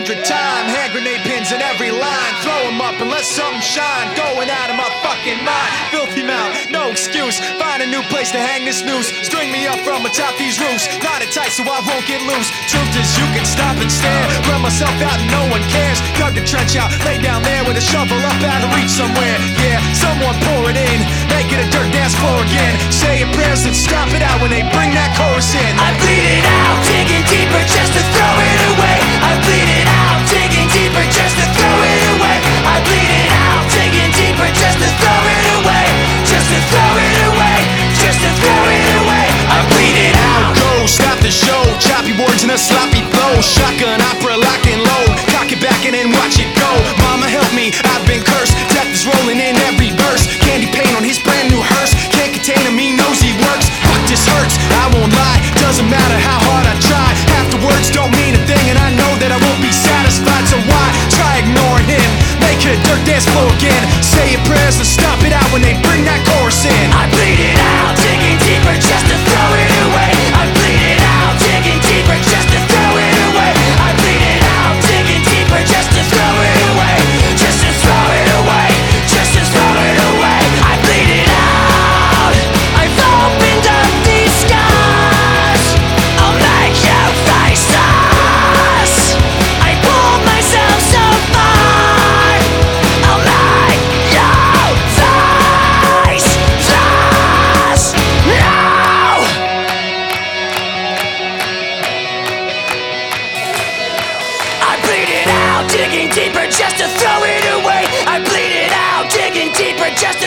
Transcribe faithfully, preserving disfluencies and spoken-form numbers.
hundred time. Hand grenade pins in every line. Throw them up and let something shine. Going out of my fucking mind. Filthy mouth, no excuse. Find a new place to hang this noose. String me up from atop these roofs. Knot it tight so I won't get loose. Truth is you can stop and stare. Run myself out and no one cares. Dug the trench out, lay down there with a shovel up out of reach somewhere. Yeah, someone pour it in. Make it a dirt dance floor again. Say your prayers and stop it out when they bring that chorus in. I bleed it out, digging deeper just to throw it away. I bleed it out, digging deeper just to throw it away. I bleed it out, digging deeper just to throw it away. Just to throw it away, just to throw it away. I bleed it out. Go, stop the show. Choppy words and a sloppy flow. Shotgun opera, lock and load. Cock it back and then watch it go. Mama help me, I've been cursed. Death is rolling in every verse. Candy paint on his brand new hearse. Can't contain him, he knows he works. Fuck, this hurts, I won't lie. Doesn't matter how hard I try. Half the words don't mean a thing, and I know that I won't be satisfied. So why try ignoring him? Make it a dirt dance floor again. Say your prayers and stop it out when they bring that chorus in. I bleed it out, digging deeper just to throw it away. I bleed it out, digging deeper just to throw it away. I bleed it out, digging deeper just to throw it away. Just to throw it away, just to throw it away. I bleed it out. I've opened up these scars. I'll make you face us. I pulled myself so far. I'll make you face us. No! I bleed it out, digging deeper just to throw it away. I bleed it out, digging deeper just to